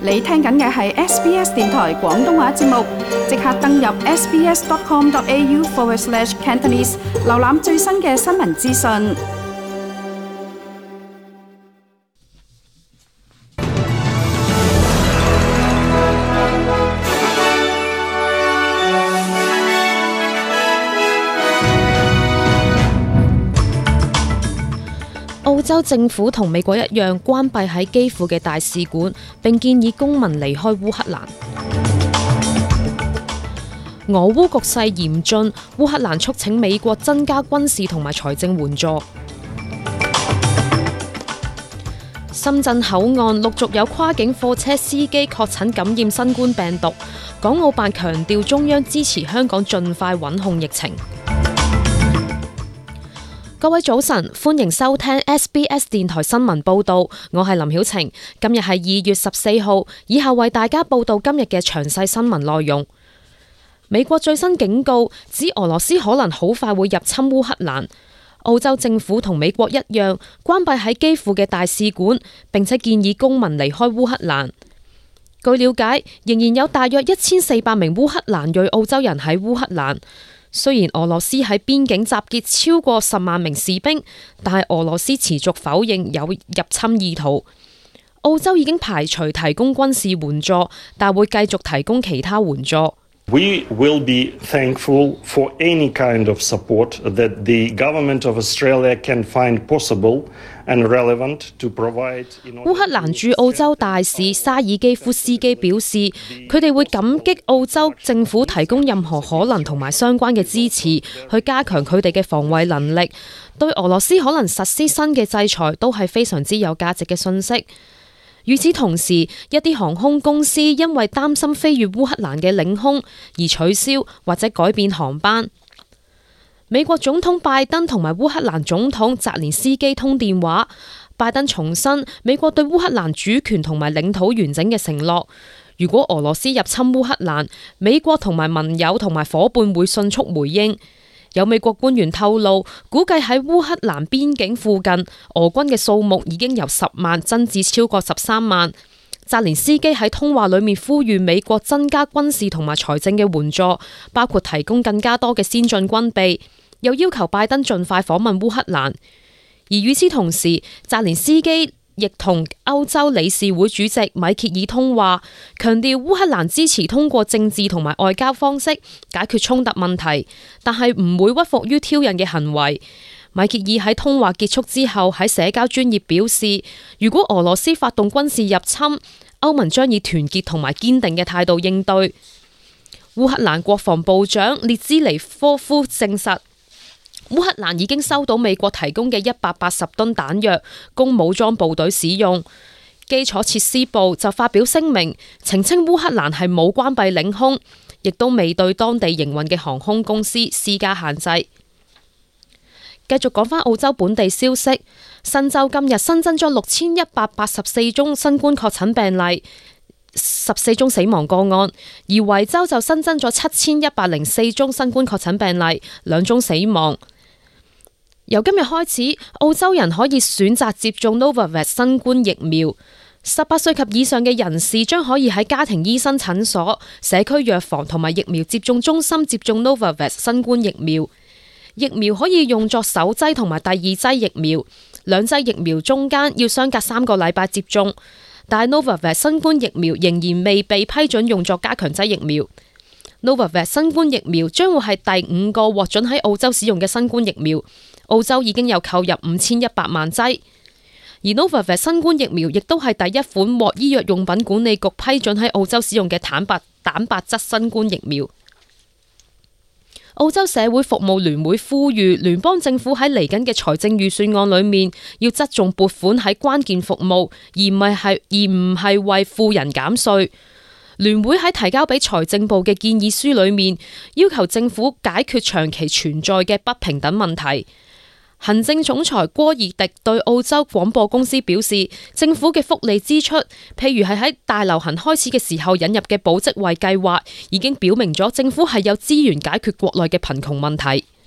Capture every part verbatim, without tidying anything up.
你聽緊嘅係 S B S 電台廣東話節目，即刻登入 sbs.com.au forward slash Cantonese， 瀏覽最新嘅新聞資訊。 澳洲政府同美國一樣關閉喺基輔嘅大使館，並建議公民離開烏克蘭。俄烏局勢嚴峻，烏克蘭促請美國增加軍事同埋財政援助。深圳口岸陸續有跨境貨車司機確診感染新冠病毒，港澳辦強調中央支持香港盡快穩控疫情。各位早晨，歡迎收聽 S B S 電台新聞報道，我係林曉晴。今日係二月十四號，以下為大家報道今日嘅詳細新聞內容。美國最新警告指俄羅斯可能好快會入侵烏克蘭。澳洲政府同美國一樣關閉喺基輔嘅大使館，並且建議公民離開烏克蘭。據了解，仍然有大約一千四百名烏克蘭裔澳洲人喺烏克蘭。雖然俄羅斯喺邊境集結超過十萬名士兵，但係俄羅斯持續否認有入侵意圖。澳洲已經排除提供軍事援助，但會繼續提供其他援助。 We will be thankful for any kind of support that the government of Australia can find possible and relevant to provide. 烏克蘭駐澳洲大使沙爾基夫斯基表示，佢哋會感激澳洲政府提供任何可能同埋相關嘅支持，去加強佢哋嘅防衛能力。對俄羅斯可能實施新嘅制裁都係非常之有價值嘅訊息。與此同時，一啲航空公司因為擔心飛越烏克蘭嘅領空而取消或者改變航班。美國總統拜登同埋烏克蘭總統澤連斯基通電話，拜登重申美國對烏克蘭主權同埋領土完整嘅承諾。如果俄羅斯入侵烏克蘭，美國同埋盟友同埋夥伴會迅速回應。有美國官員透露，估計喺烏克蘭邊境附近，俄軍嘅數目已經由十萬增至超過十三萬。澤連斯基喺通話裏面呼籲美國增加軍事同埋財政嘅援助，包括提供更加多嘅先進軍備，又要求拜登盡快訪問烏克蘭。而與此同時，澤連斯基亦同歐洲理事會主席米歇爾通話，強調烏克蘭支持通過政治同埋外交方式解決衝突問題，但係唔會屈服於挑釁嘅行為。米歇爾喺通話結束之後喺社交專頁表示，如果俄羅斯發動軍事入侵，歐盟將以團結同埋堅定嘅態度應對。烏克蘭國防部長列茲尼科夫證實，烏克蘭已經收到美國提供嘅一百八十噸彈藥，供武裝部隊使用。基礎設施部就發表聲明，澄清烏克蘭係冇關閉領空，亦都未對當地營運嘅航空公司施加限制。繼續講返澳洲本地消息，新州今日新增咗六千一百八十四宗新冠確診病例，十四宗死亡個案，而維州就新增咗七千一百零四宗新冠確診病例，兩宗死亡。由今日開始，澳洲人可以選擇接種 Novavax 新冠疫苗。十八歲及以上嘅人士將可以喺家庭醫生診所、社區藥房同埋疫苗接種中心接種 Novavax 新冠疫苗。疫苗可以用作首劑同埋第二劑疫苗，兩劑疫苗中間要相隔三個禮拜接種。但係 Novavax 新冠疫苗仍然未被批准用作加強劑疫苗。Novavax 新冠疫苗將會係第五個獲准喺澳洲使用嘅新冠疫苗。澳洲已經有購入五千一百萬劑，而 Novavax 新冠疫苗亦都係第一款獲醫藥用品管理局批准喺澳洲使用嘅坦白蛋白質新冠疫苗。澳洲社會服務聯會呼籲聯邦政府喺嚟緊嘅財政預算案裏面要側重撥款喺關鍵服務，而唔係係而唔係為富人減稅。聯會喺提交俾財政部嘅建議書裏面，要求政府解決長期存在嘅不平等問題。行政總裁戈爾迪對澳洲廣播公司表示，政府嘅福利支出，譬如係喺大流行開始嘅時候引入嘅保職位計劃，已經表明咗政府係有資源解決國內嘅貧窮問題。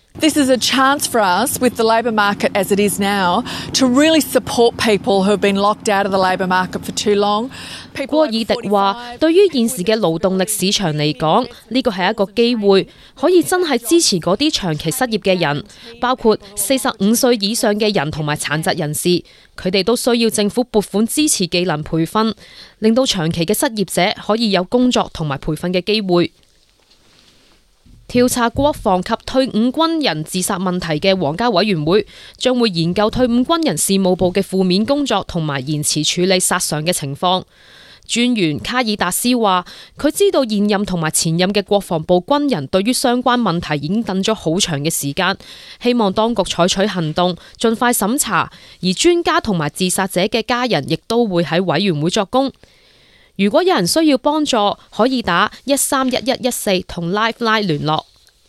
This is a chance for us, with the labour market as it is now, to really support people who have been locked out of the labour market for too long. 戈爾迪話：對於現時嘅勞動力市場嚟講，呢個係一個機會，可以真係支持嗰啲長期失業嘅人，包括四十五歲以上嘅人同埋殘疾人士，佢哋都需要政府撥款支持技能培訓，令到長期嘅失業者可以有工作同埋培訓嘅機會。調查國防及退伍軍人自殺問題嘅皇家委員會將會研究退伍軍人事務部嘅負面工作同埋延遲處理殺傷嘅情況。專員卡爾達斯話：佢知道現任同埋前任嘅國防部軍人對於相關問題已經等咗好長嘅時間，希望當局採取行動，盡快審查。而專家同埋自殺者嘅家人亦都會喺委員會作供。如果有人需要幫助，可以打一三一一一四同 Lifeline 聯絡。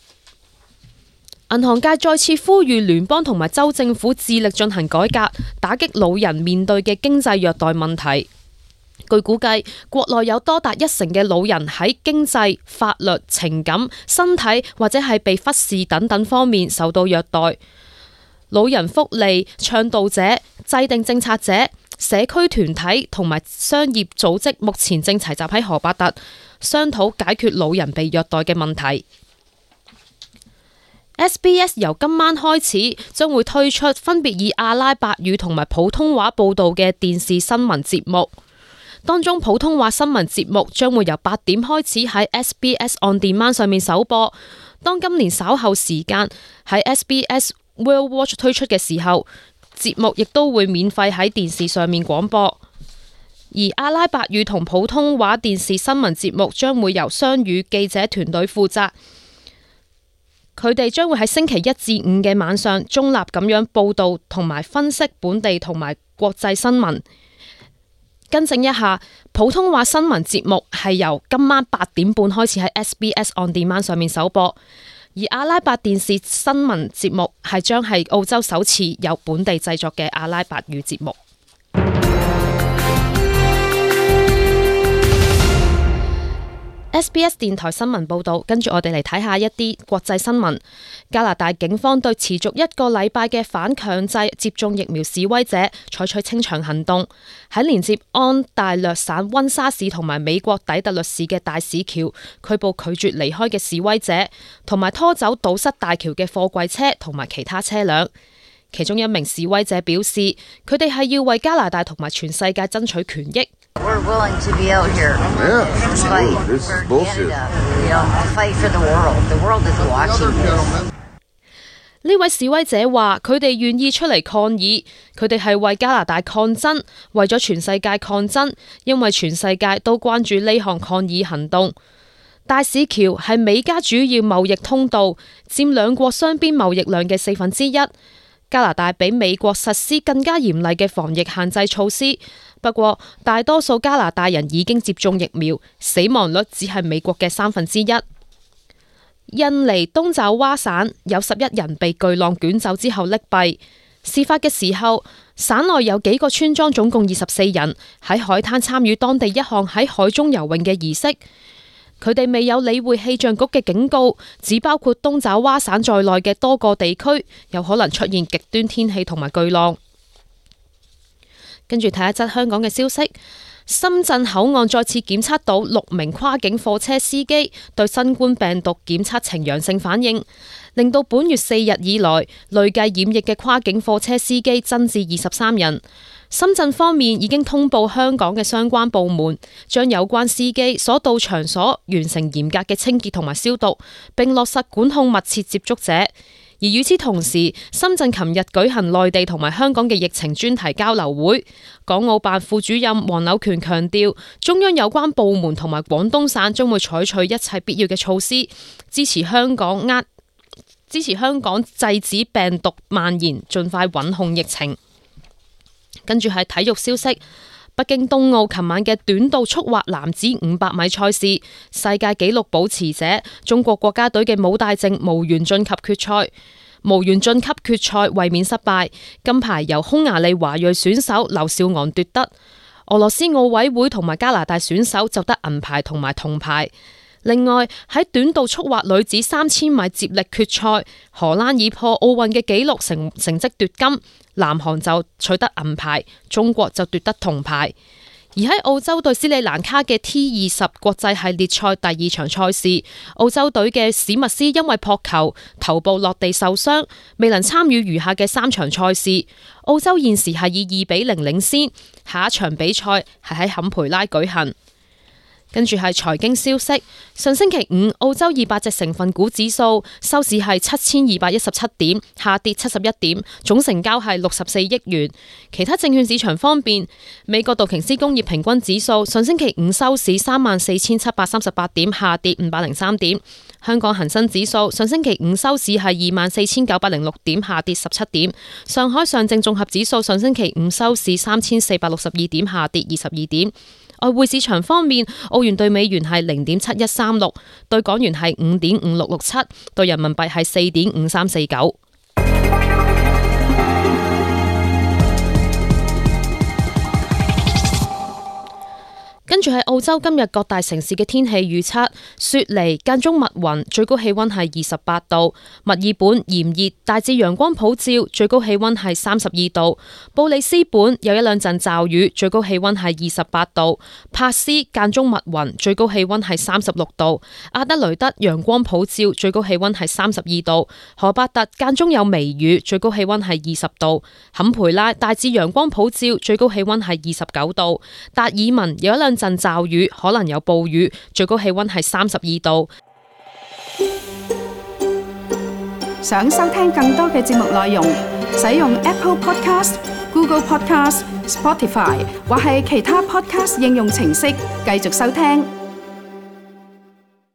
銀行界再次呼籲聯邦同埋州政府致力進行改革，打擊老人面對嘅經濟虐待問題。據估計，國內有多達一成嘅老人喺經濟、法律、情感、身體或者係被忽視等等方面受到虐待。老人福利倡導者、制定政策者、社區團體同埋商業組織目前正齊集喺荷伯特，商討解決老人被虐待嘅問題。S B S 由今晚開始將會推出分別以阿拉伯語同埋普通話報導嘅電視新聞節目，當中普通話新聞節目將會由八點開始喺 S B S On Demand 上面首播。當今年稍後時間喺 S B S World Watch 推出嘅時候，節目亦都會免費喺電視上面廣播。而阿拉伯語同普通話電視新聞節目將會由雙語記者團隊負責。佢哋將會喺星期一至五嘅晚上中立咁樣報導同埋分析本地同埋國際新聞。更正一下，普通話新聞節目係由今晚八點半開始喺 S B S On Demand 上面首播，而阿拉伯電視新聞節目係將係澳洲首次有本地製作嘅阿拉伯語節目。S B S 電台新聞報導，跟住我哋嚟睇下一啲國際新聞。加拿大警方對持續一個禮拜嘅反強制接種疫苗示威者採取清場行動，喺連接安大略省溫莎市同埋美國底特律市嘅大使橋拘捕拒絕離開嘅示威者，同埋拖走堵塞大橋嘅貨櫃車同埋其他車輛。其中一名示威者表示，佢哋係要為加拿大同埋全世界爭取權益。 We're willing to be out here. Yeah, fight this for is bullshit. Canada. You know, fight for the world. The world is watching this. 呢位示威者話：佢哋願意出嚟抗議，佢哋係為加拿大抗爭，為咗全世界抗爭，因為全世界都關注呢項抗議行動。大使橋係美加主要貿易通道，佔兩國雙邊貿易量嘅四分之一。加拿大比美國實施更加嚴厲嘅防疫限制措施，不過大多數加拿大人已經接種疫苗，死亡率只係美國嘅三分之一。印尼東爪哇省有十一人被巨浪捲走之後溺斃，事發嘅時候，省內有幾個村莊總共二十四人喺海灘參與當地一項喺海中游泳嘅儀式。佢哋未有理會氣象局嘅警告，只包括東爪哇省在內嘅多個地區有可能出現極端天氣同埋巨浪。跟住睇一則香港嘅消息，深圳口岸再次檢測到六名跨境貨車司機對新冠病毒檢測呈陽性反應，令到本月四日以來累計染疫嘅跨境貨車司機增至二十三人。深圳方面已經通報香港嘅相關部門，將有關司機所到場所完成嚴格嘅清潔同埋消毒，並落實管控密切接觸者。而與此同時，深圳琴日舉行內地同埋香港嘅疫情專題交流會，港澳辦副主任黃柳權強調，中央有關部門同埋廣東省將會採取一切必要嘅措施，支持香港壓支持香港制止病毒蔓延，盡快穩控疫情。跟住係體育消息，北京冬奧琴晚嘅短道速滑男子五百米賽事，世界紀錄保持者中國國家隊嘅武大靖無緣晉級決賽，無緣晉級決賽衛冕失敗，金牌由匈牙利華裔選手劉少昂奪得，俄羅斯奧委會同埋加拿大選手就得銀牌同埋銅牌。 另外喺短道速滑女子三千米接力決賽，荷蘭以破奧運嘅紀錄成成績奪金，南韓就取得銀牌，中國就奪得銅牌。而喺澳洲對斯里蘭卡嘅 T 二十國際系列賽第二場賽事，澳洲隊嘅史密斯因為撲球頭部落地受傷，未能參與餘下嘅三場賽事。澳洲現時係以二比零領先，下一場比賽係喺坎培拉舉行。跟住係財經消息，上星期五澳洲二百隻成分股指數收市係七千二百一十七點，下跌七十一點，總成交係六十四億元。其他證券市場方面，美國道瓊斯工業平均指數上星期五收市三萬四千七百三十八點，下跌五百零三點。香港恒生指數上星期五收市係二萬四千九百零六點，下跌十七點。上海上證綜合指數上星期五收市三千四百六十二點，下跌二十二點。外匯市場方面，澳元對美元係零點七一三六，對港元係五點五六六七，對人民幣係四點五三四九。跟住喺澳洲今日各大城市嘅天氣預測：雪梨間中密雲，最高氣溫係二十八度；墨爾本炎熱，大致陽光普照，最高氣溫係三十二度；布里斯本有一兩陣驟雨，最高氣溫係二十八度；珀斯間中密雲，最高氣溫係三十六度；阿德雷德陽光普照，最高氣溫係三十二度；荷伯特間中有微雨，最高氣溫係二十度；坎培拉大致陽光普照，最高氣溫係二十九度；達爾文有一兩陣驟雨，可能有暴雨，最高氣溫係三十二度。 想收聽更多嘅節目內容，使用 Apple Podcast、Google Podcast、Spotify 或係其他 Podcast 應用程式繼續收聽。